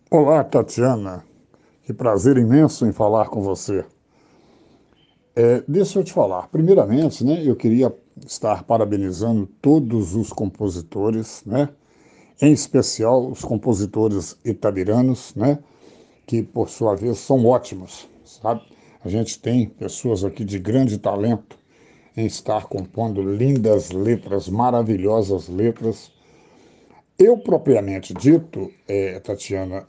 Olá, Tatiana. Que prazer imenso em falar com você. Deixa eu te falar. Primeiramente, né, eu queria estar parabenizando todos os compositores, né, em especial os compositores itabiranos, né, que por sua vez são ótimos, sabe? A gente tem pessoas aqui de grande talento em estar compondo lindas letras, maravilhosas letras. Eu, propriamente dito, Tatiana,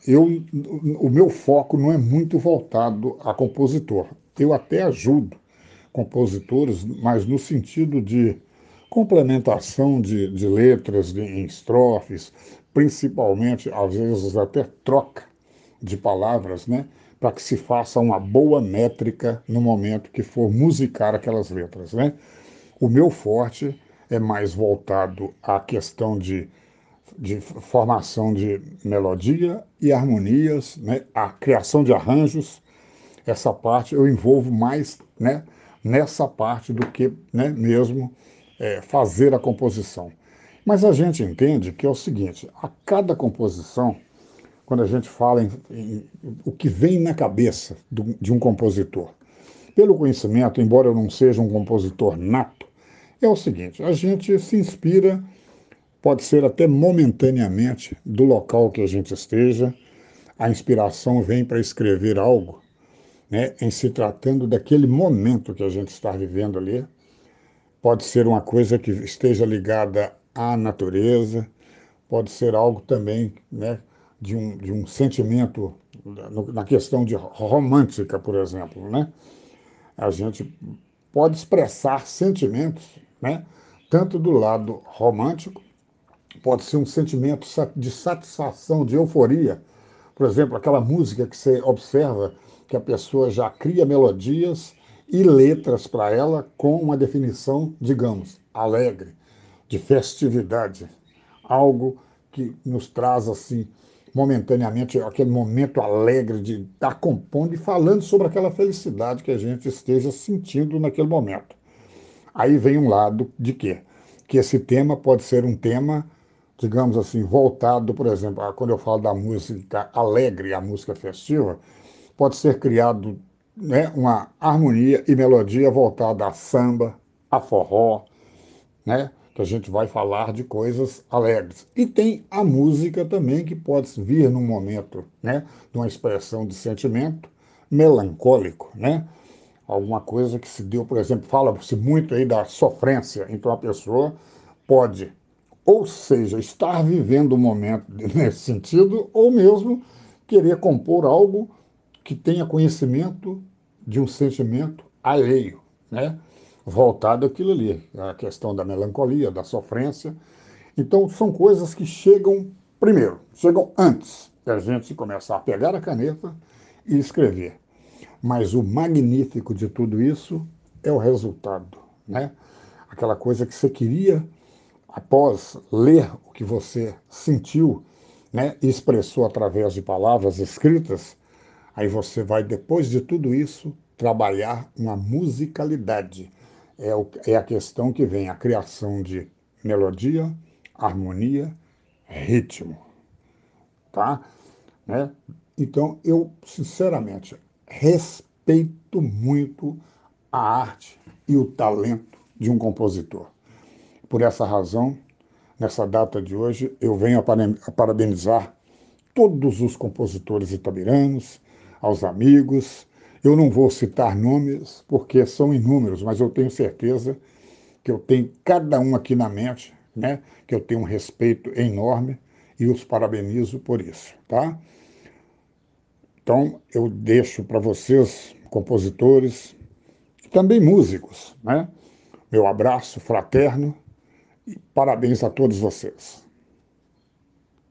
o meu foco não é muito voltado a compositor. Eu até ajudo compositores, mas no sentido de complementação de letras em estrofes, principalmente, às vezes, até troca de palavras, né? Para que se faça uma boa métrica no momento que for musicar aquelas letras, né? O meu forte é mais voltado à questão de formação de melodia e harmonias, né? A criação de arranjos, essa parte eu envolvo mais, né, nessa parte do que, né, mesmo fazer a composição. Mas a gente entende que é o seguinte: a cada composição, quando a gente fala em o que vem na cabeça de um compositor, pelo conhecimento, embora eu não seja um compositor nato, é o seguinte: a gente se inspira, pode ser até momentaneamente, do local que a gente esteja. A inspiração vem para escrever algo, né, em se tratando daquele momento que a gente está vivendo ali. Pode ser uma coisa que esteja ligada à natureza, pode ser algo também, né, de um sentimento, na questão de romântica, por exemplo, né? A gente pode expressar sentimentos, né, tanto do lado romântico, pode ser um sentimento de satisfação, de euforia. Por exemplo, aquela música que você observa que a pessoa já cria melodias e letras para ela com uma definição, digamos, alegre, de festividade, algo que nos traz assim momentaneamente aquele momento alegre de estar compondo e falando sobre aquela felicidade que a gente esteja sentindo naquele momento. Aí vem um lado de quê? Que esse tema pode ser um tema, digamos assim, voltado, por exemplo, quando eu falo da música alegre, a música festiva, pode ser criado, né, uma harmonia e melodia voltada a samba, a forró, né, que a gente vai falar de coisas alegres. E tem a música também que pode vir num momento, né, de uma expressão de sentimento melancólico, né? Alguma coisa que se deu, por exemplo, fala-se muito aí da sofrência, então a pessoa pode, ou seja, estar vivendo um momento nesse sentido, ou mesmo querer compor algo que tenha conhecimento de um sentimento alheio, né? Voltado àquilo ali, a questão da melancolia, da sofrência. Então, são coisas que chegam primeiro, chegam antes da gente começar a pegar a caneta e escrever. Mas o magnífico de tudo isso é o resultado, né? Aquela coisa que você queria, após ler o que você sentiu, né, e expressou através de palavras escritas, aí você vai, depois de tudo isso, trabalhar uma musicalidade. É a questão que vem a criação de melodia, harmonia, ritmo, tá? Né? Então, eu, sinceramente, respeito muito a arte e o talento de um compositor. Por essa razão, nessa data de hoje, eu venho a parabenizar todos os compositores itabiranos, aos amigos. Eu não vou citar nomes, porque são inúmeros, mas eu tenho certeza que eu tenho cada um aqui na mente, né? Que eu tenho um respeito enorme e os parabenizo por isso, tá? Então, eu deixo para vocês, compositores, e também músicos, né? Meu abraço fraterno e parabéns a todos vocês.